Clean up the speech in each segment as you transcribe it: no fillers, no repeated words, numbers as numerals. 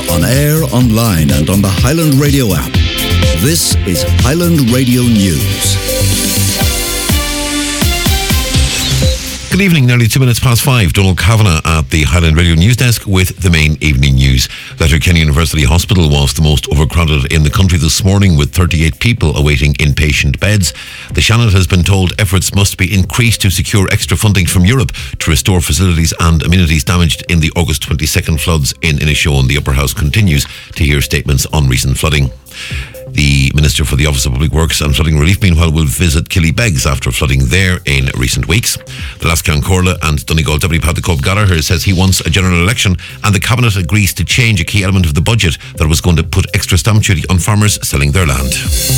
on air, online and on the Highland Radio app. This is Highland Radio News. Good evening, nearly 2 minutes past 5. Donald Kavanagh at the Highland Radio News Desk with the main evening news. Letterkenny University Hospital was the most overcrowded in the country this morning, with 38 people awaiting inpatient beds. The Seanad has been told efforts must be increased to secure extra funding from Europe to restore facilities and amenities damaged in the August 22nd floods in Inishowen. The Upper House continues to hear statements on recent flooding. The Minister for the Office of Public Works and Flooding Relief, meanwhile, will visit Killybegs after flooding there in recent weeks. The Lascan Corla and Donegal Deputy Pat Cope Gallagher says he wants a general election, and the Cabinet agrees to change a key element of the budget that was going to put extra stamp duty on farmers selling their land.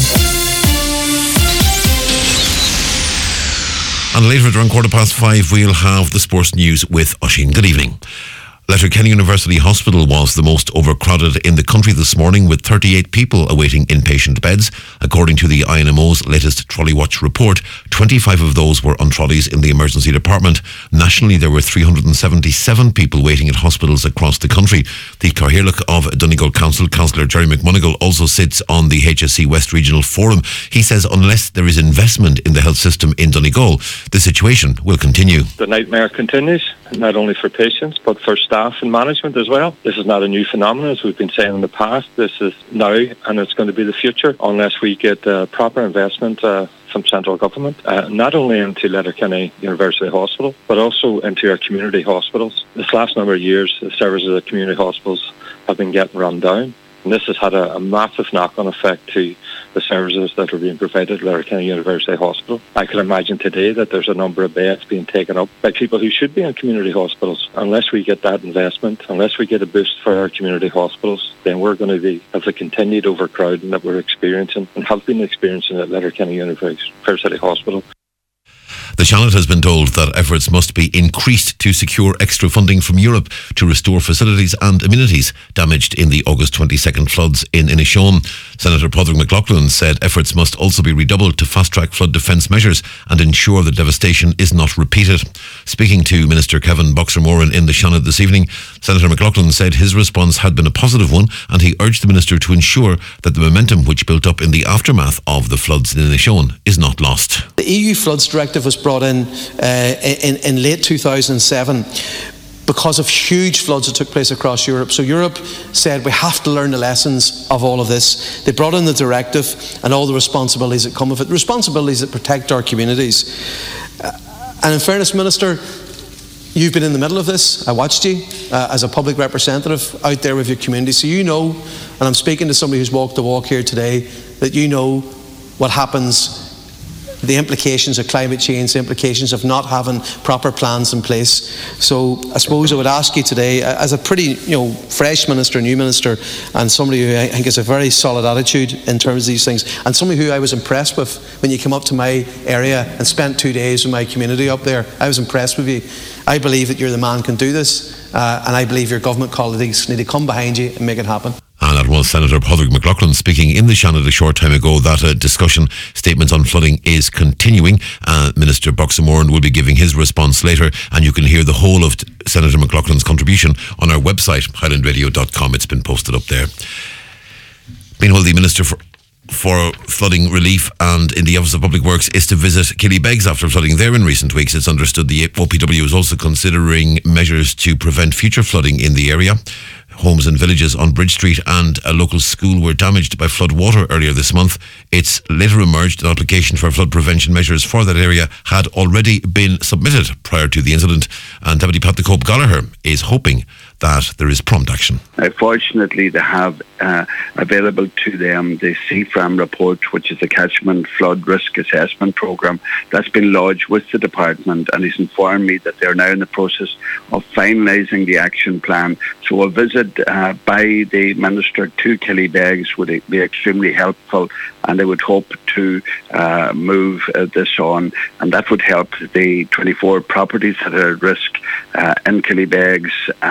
And later at around 5:15, we'll have the sports news with Oisín. Good evening. Letterkenny University Hospital was the most overcrowded in the country this morning, with 38 people awaiting inpatient beds. According to the INMO's latest Trolley Watch report, 25 of those were on trolleys in the emergency department. Nationally, there were 377 people waiting at hospitals across the country. The Cathaoirleach of Donegal Council, Councillor Jerry McMonigal, also sits on the HSE West Regional Forum. He says unless there is investment in the health system in Donegal, the situation will continue. The nightmare continues, not only for patients, but for staff and management as well. This is not a new phenomenon, as we've been saying in the past. This is now, and it's going to be the future, unless we get proper investment from central government, not only into Letterkenny University Hospital, but also into our community hospitals. This last number of years, the services at community hospitals have been getting run down. And this has had a massive knock-on effect to the services that are being provided at Letterkenny University Hospital. I can imagine today that there's a number of beds being taken up by people who should be in community hospitals. Unless we get that investment, unless we get a boost for our community hospitals, then we're going to have the continued overcrowding that we're experiencing and have been experiencing at Letterkenny University Hospital. The Seanad has been told that efforts must be increased to secure extra funding from Europe to restore facilities and amenities damaged in the August 22nd floods in Inishowen. Senator Padraig McLaughlin said efforts must also be redoubled to fast-track flood defence measures and ensure that devastation is not repeated. Speaking to Minister Kevin Boxer-Moran in the Seanad this evening, Senator McLaughlin said his response had been a positive one, and he urged the Minister to ensure that the momentum which built up in the aftermath of the floods in Inishowen is not lost. The EU Floods Directive was brought in late 2007 because of huge floods that took place across Europe. So Europe said we have to learn the lessons of all of this. They brought in the directive and all the responsibilities that come with it, responsibilities that protect our communities. And in fairness, Minister, you've been in the middle of this. I watched you as a public representative out there with your community. So you know, and I'm speaking to somebody who's walked the walk here today, that you know what happens, the implications of climate change, the implications of not having proper plans in place. So I suppose I would ask you today, as a pretty fresh minister, new minister, and somebody who I think has a very solid attitude in terms of these things, and somebody who I was impressed with when you came up to my area and spent 2 days with my community up there. I was impressed with you. I believe that you're the man who can do this, and I believe your government colleagues need to come behind you and make it happen. And that was Senator Padraig McLaughlin speaking in the Seanad a short time ago. That discussion, statements on flooding, is continuing. Minister Boxer-Moran will be giving his response later, and you can hear the whole of Senator McLaughlin's contribution on our website, highlandradio.com. It's been posted up there. Meanwhile, the Minister for Flooding Relief and in the Office of Public Works is to visit Killybegs after flooding there in recent weeks. It's understood the OPW is also considering measures to prevent future flooding in the area. Homes and villages on Bridge Street and a local school were damaged by flood water earlier this month. It's later emerged an application for flood prevention measures for that area had already been submitted prior to the incident, and Deputy Pat Cope Gallagher is hoping that there is prompt action. Fortunately, they have available to them the CFRAM report, which is the Catchment Flood Risk Assessment Programme. That's been lodged with the department, and he's informed me that they're now in the process of finalising the action plan. So a visit by the Minister to Killybegs would be extremely helpful and they would hope to move this on, and that would help the 24 properties that are at risk in Killybegs,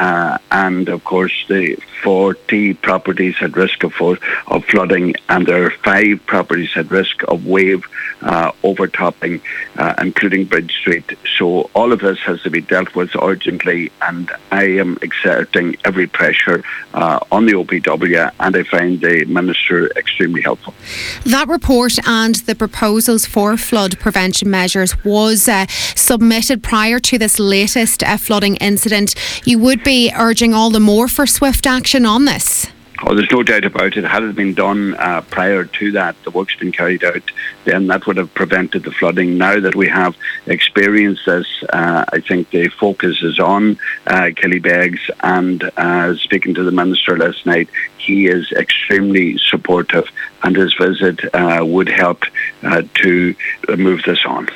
and of course the 40 properties at risk of flooding, and there are 5 properties at risk of wave overtopping, including Bridge Street. So all of this has to be dealt with urgently, and I am exerting every pressure on the OPW, and I find the Minister extremely helpful. That report and the proposals for flood prevention measures was submitted prior to this latest flooding incident. You would be urging all the more for swift action on this? Oh, there's no doubt about it. Had it been done prior to that, the work's been carried out, then that would have prevented the flooding. Now that we have experienced this, I think the focus is on Killybegs, and speaking to the Minister last night, he is extremely supportive, and his visit would help to move this on.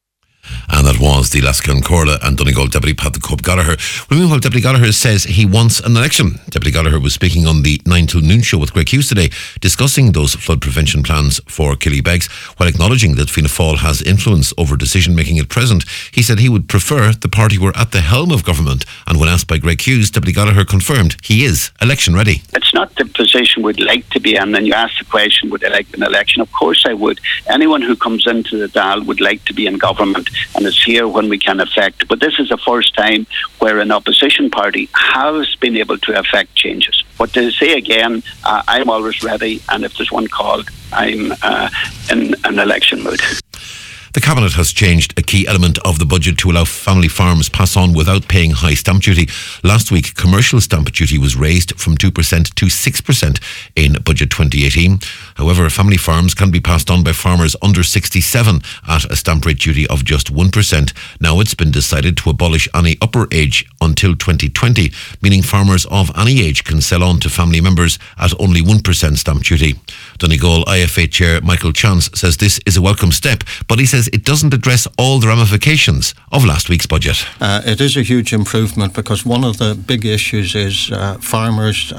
And that was the Lascan Corla and Donegal Deputy Pat the Cope Gallagher. Well, meanwhile, Deputy Gallagher says he wants an election. Deputy Gallagher was speaking on the 9 till noon show with Greg Hughes today, discussing those flood prevention plans for Killybegs, while acknowledging that Fianna Fáil has influence over decision making at present. He said he would prefer the party were at the helm of government, and when asked by Greg Hughes, Deputy Gallagher confirmed he is election ready. It's not the position we'd like to be in, and you ask the question, would I like an election? Of course I would. Anyone who comes into the Dáil would like to be in government, and it's here when we can affect. But this is the first time where an opposition party has been able to affect changes. But to say again, I'm always ready, and if there's one called, I'm in an election mood. The Cabinet has changed a key element of the budget to allow family farms pass on without paying high stamp duty. Last week, commercial stamp duty was raised from 2% to 6% in Budget 2018. However, family farms can be passed on by farmers under 67 at a stamp rate duty of just 1%. Now it's been decided to abolish any upper age until 2020, meaning farmers of any age can sell on to family members at only 1% stamp duty. Donegal IFA Chair Michael Chance says this is a welcome step, but he says it doesn't address all the ramifications of last week's budget. It is a huge improvement, because one of the big issues is farmers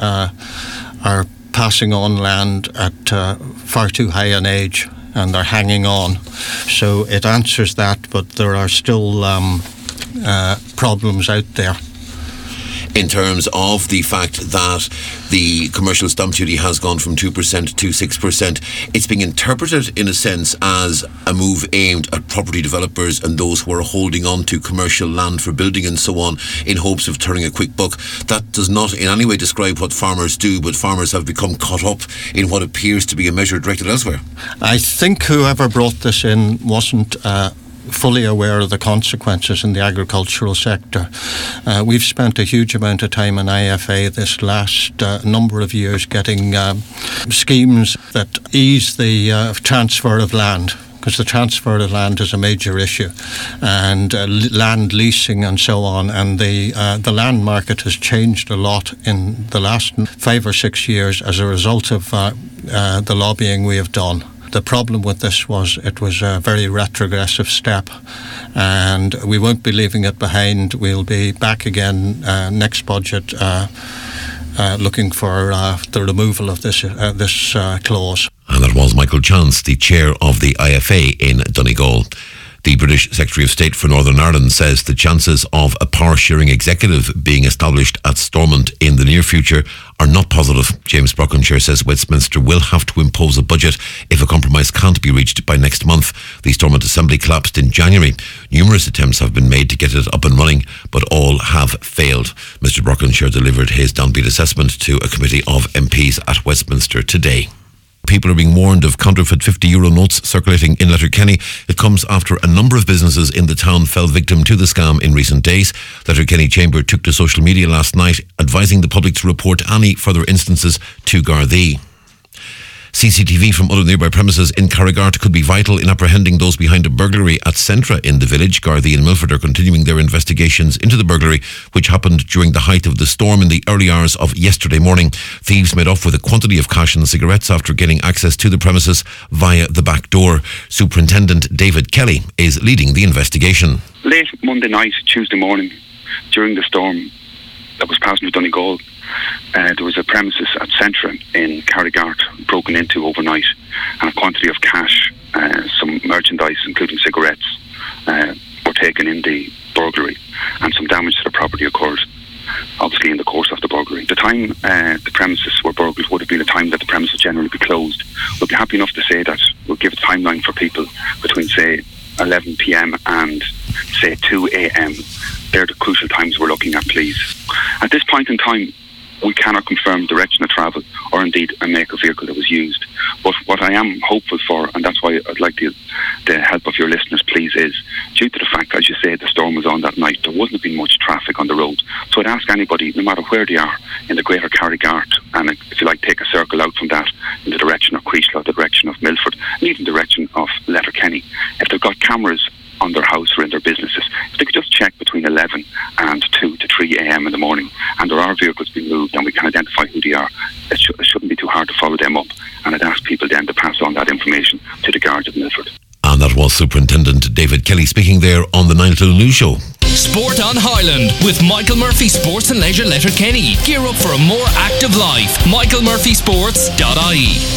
are passing on land at far too high an age, and they're hanging on. So it answers that, but there are still problems out there. In terms of the fact that the commercial stamp duty has gone from 2% to 6%, it's being interpreted in a sense as a move aimed at property developers and those who are holding on to commercial land for building and so on in hopes of turning a quick buck. That does not in any way describe what farmers do, but farmers have become caught up in what appears to be a measure directed elsewhere. I think whoever brought this in wasn't fully aware of the consequences in the agricultural sector. We've spent a huge amount of time in IFA this last number of years getting schemes that ease the transfer of land, because the transfer of land is a major issue, and land leasing and so on. And the land market has changed a lot in the last 5 or 6 years as a result of the lobbying we have done. The problem with this was it was a very retrogressive step, and we won't be leaving it behind. We'll be back again next budget looking for the removal of this clause. And that was Michael Chance, the chair of the IFA in Donegal. The British Secretary of State for Northern Ireland says the chances of a power-sharing executive being established at Stormont in the near future are not positive. James Brockenshire says Westminster will have to impose a budget if a compromise can't be reached by next month. The Stormont Assembly collapsed in January. Numerous attempts have been made to get it up and running, but all have failed. Mr Brockenshire delivered his downbeat assessment to a committee of MPs at Westminster today. People are being warned of counterfeit €50 notes circulating in Letterkenny. It comes after a number of businesses in the town fell victim to the scam in recent days. Letterkenny Chamber took to social media last night, advising the public to report any further instances to Gardaí. CCTV from other nearby premises in Carrigart could be vital in apprehending those behind a burglary at Centra in the village. Gardaí and Milford are continuing their investigations into the burglary, which happened during the height of the storm in the early hours of yesterday morning. Thieves made off with a quantity of cash and cigarettes after gaining access to the premises via the back door. Superintendent David Kelly is leading the investigation. Late Monday night, Tuesday morning, during the storm that was passing through Donegal, there was a premises at Centra in Carrigart broken into overnight, and a quantity of cash, some merchandise including cigarettes were taken in the burglary, and some damage to the property occurred, obviously in the course of the burglary. The time the premises were burgled would have been a time that the premises would generally be closed. We'll be happy enough to say that we'll give a timeline for people between, say, 11 p.m. and, say, 2 a.m. They're the crucial times we're looking at, please. At this point in time, we cannot confirm direction of travel or indeed a make of vehicle that was used. But what I am hopeful for, and that's why I'd like the help of your listeners, please, is due to the fact, as you say, the storm was on that night, there wouldn't have been much traffic on the road. So I'd ask anybody, no matter where they are in the greater Carrigart, and if you like, take a circle out from that in the direction of Creeslough, the direction of Milford, and even the direction of Letterkenny, if they've got cameras on their house or in their businesses, if they could just check between 11 and 2 to 3 a.m. in the morning, and there are vehicles being moved and we can identify who they are, it shouldn't be too hard to follow them up. And I'd ask people then to pass on that information to the guards at Milford. And that was Superintendent David Kelly speaking there on the 9 O'Clock News Show. Sport on Highland with Michael Murphy Sports and Leisure Letterkenny. Gear up for a more active life. michaelmurphysports.ie.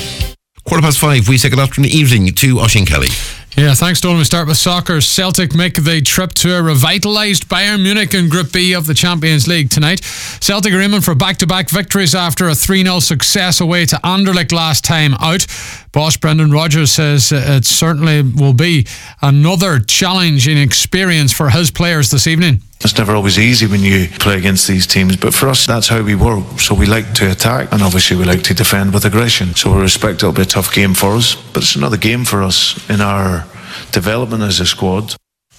5:15, we say good afternoon, evening to Oisín Kelly. Yeah, thanks, Donald. We start with soccer. Celtic make the trip to a revitalised Bayern Munich in Group B of the Champions League tonight. Celtic are aiming for back-to-back victories after a 3-0 success away to Anderlecht last time out. Boss Brendan Rodgers says it certainly will be another challenging experience for his players this evening. It's never always easy when you play against these teams, but for us, that's how we work. So we like to attack, and obviously we like to defend with aggression. So we respect it'll be a tough game for us, but it's another game for us in our development as a squad.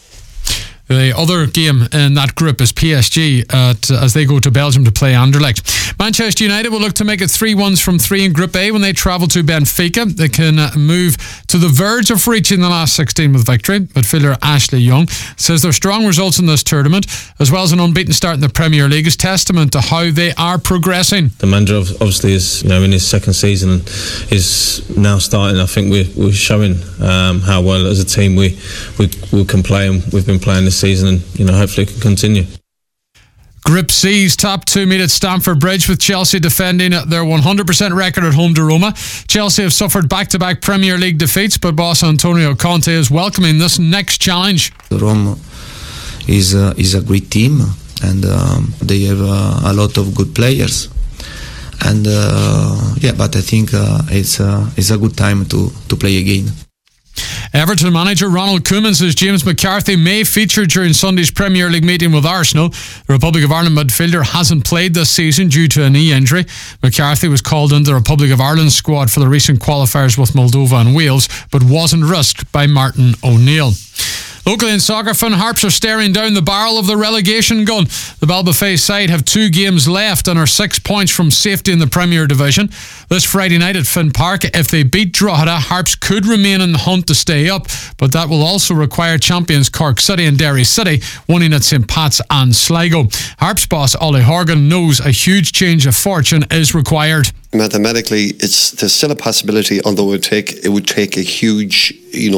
The other game in that group is PSG as they go to Belgium to play Anderlecht. Manchester United will look to make it 3-1s from 3 in Group A when they travel to Benfica. They can move to the verge of reaching the last 16 with victory. Midfielder Ashley Young says their strong results in this tournament, as well as an unbeaten start in the Premier League, is testament to how they are progressing. The manager obviously is in his second season and is now starting. I think we're showing how well as a team we can play, and we've been playing this season, and hopefully it can continue. Group C's top 2 meet at Stamford Bridge, with Chelsea defending their 100% record at home to Roma. Chelsea have suffered back-to-back Premier League defeats, but boss Antonio Conte is welcoming this next challenge. Roma is a great team, and they have a lot of good players, and but I think it's a good time to play again. Everton manager Ronald Koeman says James McCarthy may feature during Sunday's Premier League meeting with Arsenal. The Republic of Ireland midfielder hasn't played this season due to a knee injury. McCarthy was called into the Republic of Ireland squad for the recent qualifiers with Moldova and Wales, but wasn't risked by Martin O'Neill. Locally in soccer, Finn Harps are staring down the barrel of the relegation gun. The Ballbafay side have 2 games left and are 6 points from safety in the Premier Division. This Friday night at Finn Park, if they beat Drogheda, Harps could remain in the hunt to stay up, but that will also require champions Cork City and Derry City winning at St Pat's and Sligo. Harps boss Ollie Horgan knows a huge change of fortune is required. Mathematically, there's still a possibility, although it would take a huge,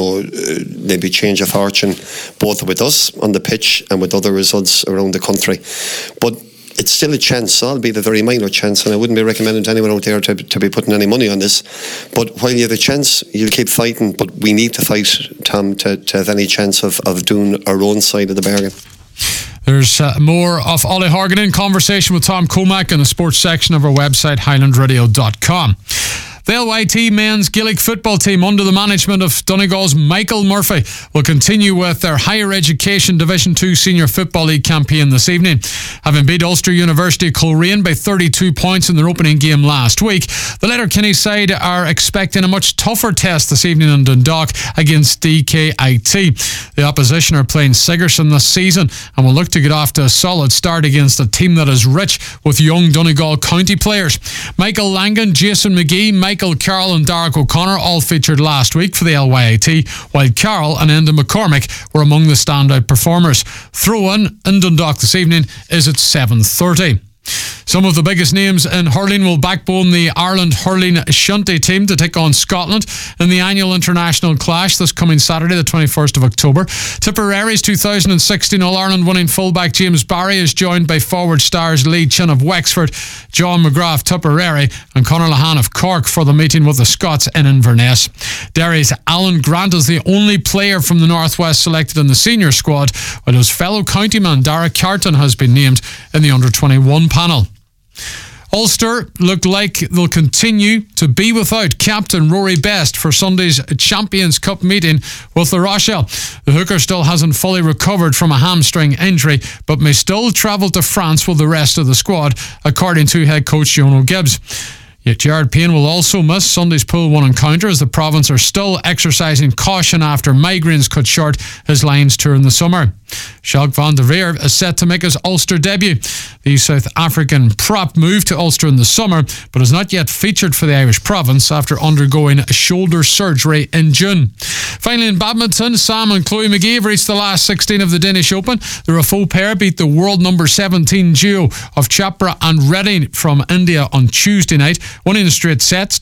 maybe change of fortune, both with us on the pitch and with other results around the country. But it's still a chance, albeit a very minor chance, and I wouldn't be recommending to anyone out there to be putting any money on this. But while you have a chance, you'll keep fighting, but we need to fight, Tom, to have any chance of doing our own side of the bargain. There's more of Ollie Horgan in conversation with Tom Comack in the sports section of our website, highlandradio.com. The LYT men's Gaelic football team, under the management of Donegal's Michael Murphy, will continue with their Higher Education Division 2 Senior Football League campaign this evening. Having beat Ulster University Coleraine by 32 points in their opening game last week, the Letterkenny side are expecting a much tougher test this evening in Dundalk against DKIT. The opposition are playing Sigerson this season and will look to get off to a solid start against a team that is rich with young Donegal County players. Michael Langan, Jason McGee, Michael Carroll and Derek O'Connor all featured last week for the LYT, while Carroll and Enda McCormick were among the standout performers. Throw-in Dundalk this evening is at 7:30. Some of the biggest names in hurling will backbone the Ireland hurling shinty team to take on Scotland in the annual international clash this coming Saturday, the 21st of October. Tipperary's 2016 All-Ireland winning fullback James Barry is joined by forward stars Lee Chin of Wexford, John McGrath Tipperary and Conor Lahan of Cork for the meeting with the Scots in Inverness. Derry's Alan Grant is the only player from the Northwest selected in the senior squad, while his fellow countyman Dara Carton has been named in the under-21 panel. Ulster look like they'll continue to be without captain Rory Best for Sunday's Champions Cup meeting with the Rochelle. The hooker still hasn't fully recovered from a hamstring injury, but may still travel to France with the rest of the squad, according to head coach Jono Gibbs. Yet Gerard Payne will also miss Sunday's Pool 1 encounter as the province are still exercising caution after migraines cut short his Lions tour in the summer. Jacques van der Veer is set to make his Ulster debut. The South African prop moved to Ulster in the summer, but is not yet featured for the Irish province after undergoing shoulder surgery in June. Finally, in badminton, Sam and Chloe McGee have reached the last 16 of the Danish Open. The Rafal pair beat the world number 17 duo of Chopra and Reddy from India on Tuesday night, winning the straight sets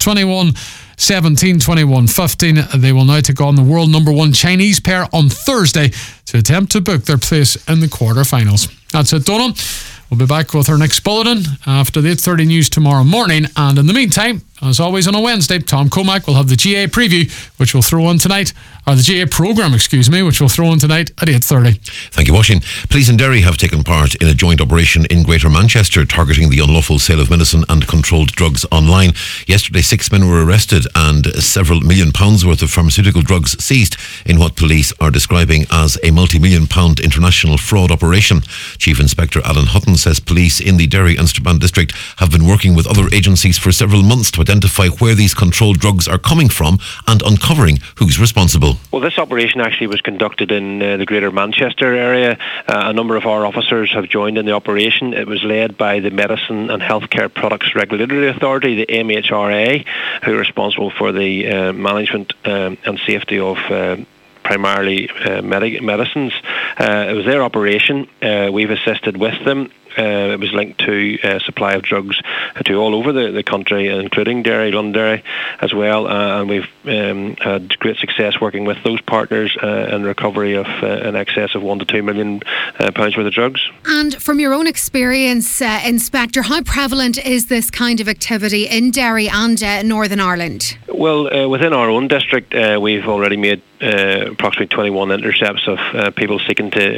21-17, 21-15. They will now take on the world number 1 Chinese pair on Thursday to attempt to book their place in the quarterfinals. That's it, Donald. We'll be back with our next bulletin after the 8:30 news tomorrow morning. And in the meantime, as always on a Wednesday, Tom Comack will have the GA preview, which we'll throw on tonight, or the GA programme, which we'll throw on tonight at 8:30. Thank you, Washington. Police in Derry have taken part in a joint operation in Greater Manchester targeting the unlawful sale of medicine and controlled drugs online. Yesterday, 6 men were arrested and several £1 million worth of pharmaceutical drugs seized in what police are describing as a multi-million-pound international fraud operation. Chief Inspector Alan Hutton says police in the Derry and Strabane district have been working with other agencies for several months to identify where these controlled drugs are coming from and uncovering who's responsible. Well, this operation actually was conducted in the Greater Manchester area. A number of our officers have joined in the operation. It was led by the Medicine and Healthcare Products Regulatory Authority, the MHRA, who are responsible for the management and safety of primarily medicines. It was their operation. We've assisted with them. It was linked to supply of drugs to all over the country, including Derry, Londonderry as well, and we've had great success working with those partners in recovery of in excess of £1 to £2 million worth of drugs. And from your own experience, Inspector, how prevalent is this kind of activity in Derry and Northern Ireland? Well, within our own district, we've already made approximately 21 intercepts of people seeking to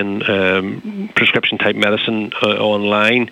obtain prescription-type medicine online.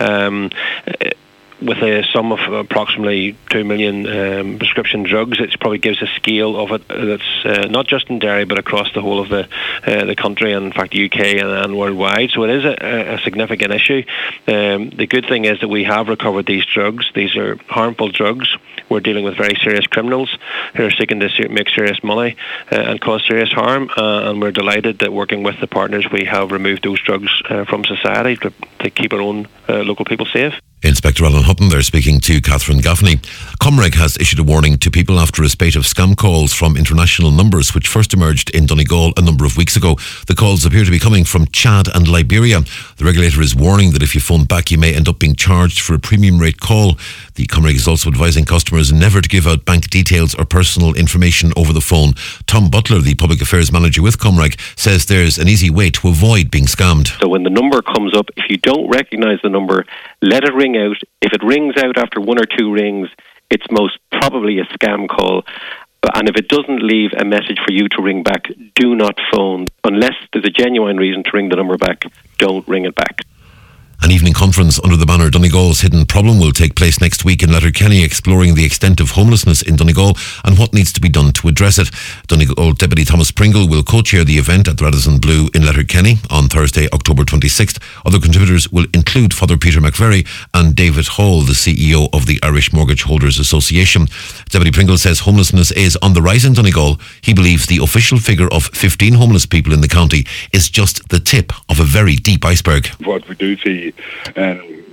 With a sum of approximately 2 million prescription drugs, it probably gives a scale of it that's not just in Derry but across the whole of the country and in fact the UK and worldwide. So it is a significant issue. The good thing is that we have recovered these drugs. These are harmful drugs. We're dealing with very serious criminals who are seeking to make serious money and cause serious harm, and we're delighted that working with the partners we have removed those drugs from society to keep our own local people safe. Inspector Alan Hutton there speaking to Catherine Gaffney. Comreg has issued a warning to people after a spate of scam calls from international numbers which first emerged in Donegal a number of weeks ago. The calls appear to be coming from Chad and Liberia. The regulator is warning that if you phone back you may end up being charged for a premium rate call. The Comreg is also advising customers never to give out bank details or personal information over the phone. Tom Butler, the Public Affairs Manager with Comreg, says there's an easy way to avoid being scammed. So when the number comes up, if you don't recognise the number, let it ring out. If it rings out after 1 or 2 rings, it's most probably a scam call. And if it doesn't leave a message for you to ring back, do not phone. Unless there's a genuine reason to ring the number back, don't ring it back. An evening conference under the banner Donegal's Hidden Problem will take place next week in Letterkenny, exploring the extent of homelessness in Donegal and what needs to be done to address it. Donegal Deputy Thomas Pringle will co-chair the event at the Radisson Blu in Letterkenny on Thursday, October 26th. Other contributors will include Father Peter McVerry and David Hall, the CEO of the Irish Mortgage Holders Association. Deputy Pringle says homelessness is on the rise in Donegal. He believes the official figure of 15 homeless people in the county is just the tip of a very deep iceberg. What we do see in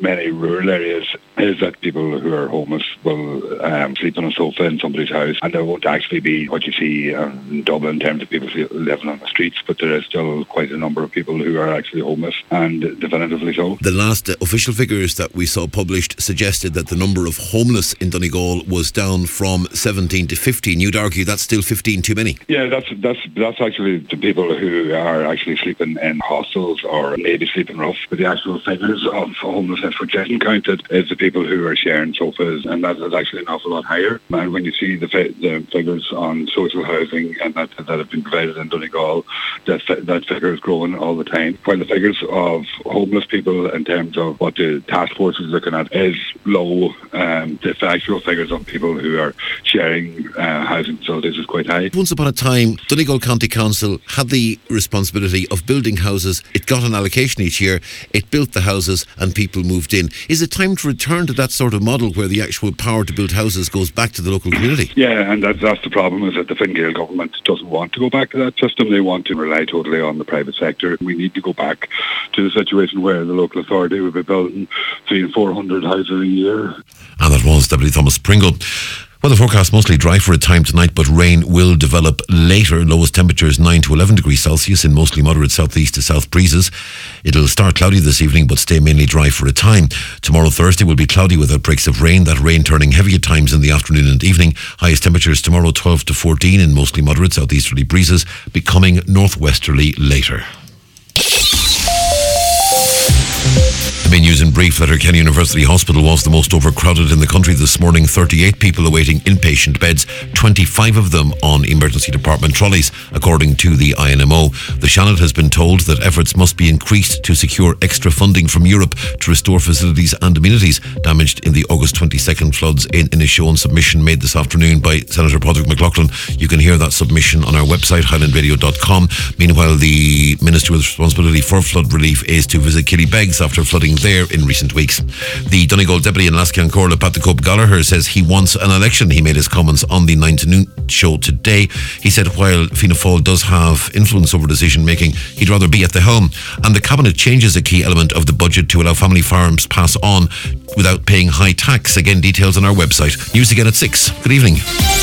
many rural areas is that people who are homeless will sleep on a sofa in somebody's house, and there won't actually be what you see in Dublin in terms of people living on the streets, but there is still quite a number of people who are actually homeless, and definitively so. The last official figures that we saw published suggested that the number of homeless in Donegal was down from 17 to 15. You'd argue that's still 15 too many. Yeah, that's actually the people who are actually sleeping in hostels or maybe sleeping rough. But the actual figures of homelessness which isn't counted is the people who are sharing sofas, and that is actually an awful lot higher. And when you see the figures on social housing and that have been provided in Donegal, that figure is growing all the time. While the figures of homeless people in terms of what the task force is looking at is low, the actual figures of people who are sharing housing facilities is quite high. Once upon a time, Donegal County Council had the responsibility of building houses. It got an allocation each year, it built the houses and people moved in. Is it time to return to that sort of model where the actual power to build houses goes back to the local community? Yeah, and that's the problem, is that the Fine Gael government doesn't want to go back to that system. They want to rely totally on the private sector. We need to go back to the situation where the local authority would be building 300 and 400 houses a year. And that was Deputy Thomas Pringle. Well, the forecast mostly dry for a time tonight, but rain will develop later. Lowest temperatures 9 to 11 degrees Celsius in mostly moderate southeast to south breezes. It'll start cloudy this evening, but stay mainly dry for a time. Tomorrow, Thursday, will be cloudy with outbreaks of rain. That rain turning heavy at times in the afternoon and evening. Highest temperatures tomorrow 12 to 14 in mostly moderate southeasterly breezes, becoming northwesterly later. The main news in brief: Letterkenny University Hospital was the most overcrowded in the country this morning. 38 people awaiting inpatient beds, 25 of them on emergency department trolleys, according to the INMO. The Seanad has been told that efforts must be increased to secure extra funding from Europe to restore facilities and amenities damaged in the August 22nd floods in Inishowen. Submission made this afternoon by Senator Padraig McLaughlin. You can hear that submission on our website, highlandradio.com. Meanwhile, the Minister with responsibility for flood relief is to visit Killybegs after flooding there in recent weeks. The Donegal Deputy in Lascian Corla, Pat the Cope Gallagher, says he wants an election. He made his comments on the 9 to noon show today. He said while Fianna Fáil does have influence over decision making, he'd rather be at the helm. And the Cabinet changes a key element of the budget to allow family farms pass on without paying high tax. Again, details on our website. News again at 6. Good evening.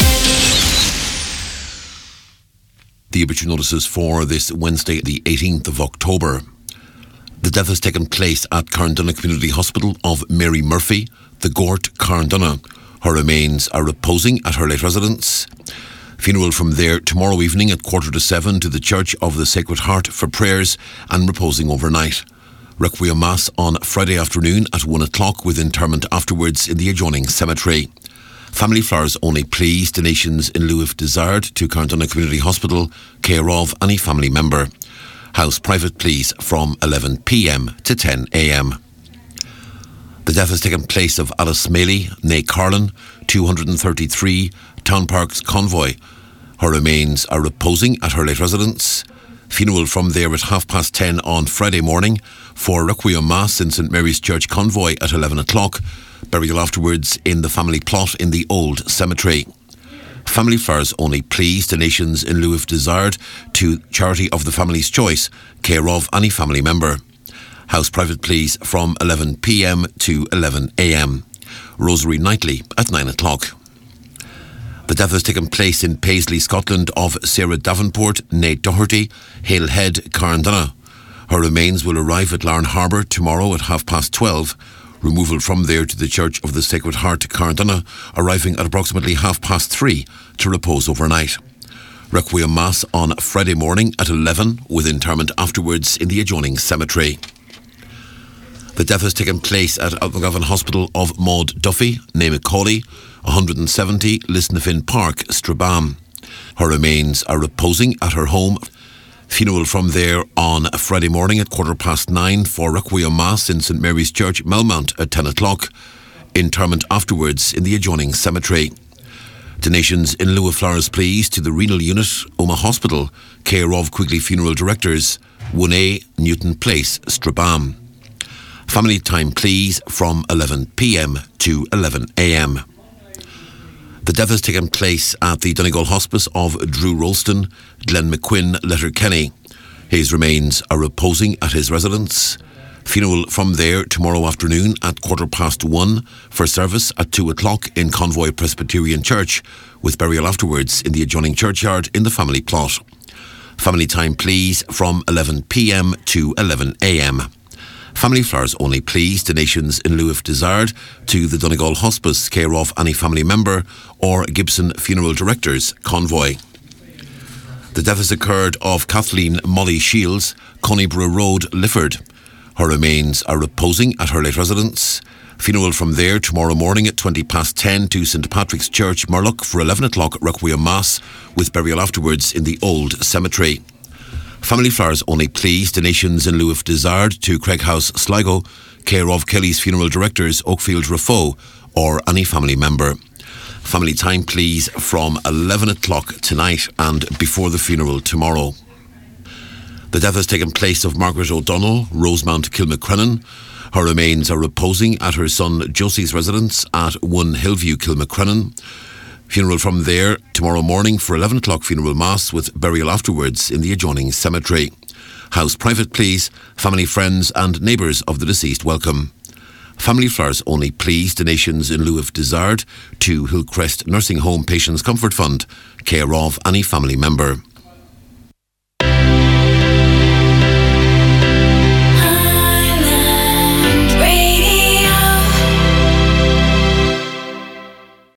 The obituary notices for this Wednesday, the 18th of October. The death has taken place at Carndonagh Community Hospital of Mary Murphy, the Gort, Carndonagh. Her remains are reposing at her late residence. Funeral from there tomorrow evening at 6:45 to the Church of the Sacred Heart for prayers and reposing overnight. Requiem Mass on Friday afternoon at 1 o'clock with interment afterwards in the adjoining cemetery. Family flowers only, please. Donations in lieu if desired to Carndonagh Community Hospital, care of any family member. House private, please, from 11 p.m. to 10 a.m. The death has taken place of Alice Maley, née Carlin, 233 Town Parks Convoy. Her remains are reposing at her late residence. Funeral from there at 10:30 on Friday morning for Requiem Mass in St Mary's Church Convoy at 11 o'clock. Burial afterwards in the family plot in the old cemetery. Family flowers only, please. Donations in lieu if desired to Charity of the Family's Choice, care of any family member. House private, please, from 11 p.m. to 11 a.m. Rosary nightly at 9 o'clock. The death has taken place in Paisley, Scotland, of Sarah Davenport, née Doherty, Hale Head, Carndonagh. Her remains will arrive at Larne Harbour tomorrow at 12:30. Removal from there to the Church of the Sacred Heart, Carndonagh, arriving at approximately 3:30 to repose overnight. Requiem Mass on Friday morning at 11 with interment afterwards in the adjoining cemetery. The death has taken place at Outmcgovern Hospital of Maud Duffy, née Macaulay, 170 Lisnafin Park, Strabane. Her remains are reposing at her home. Funeral from there on Friday morning at 9:15 for Requiem Mass in St Mary's Church, Melmount at 10 o'clock. Interment afterwards in the adjoining cemetery. Donations in lieu of flowers, please, to the Renal Unit, Omagh Hospital, care of Quigley Funeral Directors, 1A Newton Place, Strabane. Family time, please, from 11 p.m. to 11 a.m. The death has taken place at the Donegal Hospice of Drew Rolston, Glen McQuinn, Letterkenny. His remains are reposing at his residence. Funeral from there tomorrow afternoon at 1:15 for service at 2 o'clock in Convoy Presbyterian Church, with burial afterwards in the adjoining churchyard in the family plot. Family time, please, from 11 p.m. to 11 a.m. Family flowers only, please. Donations in lieu if desired to the Donegal Hospice, care of any family member, or Gibson Funeral Directors, Convoy. The death has occurred of Kathleen Molly Shields, Connyborough Road, Lifford. Her remains are reposing at her late residence. Funeral from there tomorrow morning at 10:20 to St Patrick's Church, Murlock, for 11 o'clock Requiem Mass, with burial afterwards in the Old Cemetery. Family flowers only, please. Donations in lieu if desired to Craig House, Sligo, care of Kelly's Funeral Directors, Oakfield Raffo, or any family member. Family time, please, from 11 o'clock tonight and before the funeral tomorrow. The death has taken place of Margaret O'Donnell, Rosemount, Kilmacrennan. Her remains are reposing at her son Josie's residence at 1 Hillview, Kilmacrennan. Funeral from there tomorrow morning for 11 o'clock funeral mass, with burial afterwards in the adjoining cemetery. House private, please. Family, friends and neighbours of the deceased welcome. Family flowers only, please. Donations in lieu if desired to Hillcrest Nursing Home Patients Comfort Fund, care of any family member.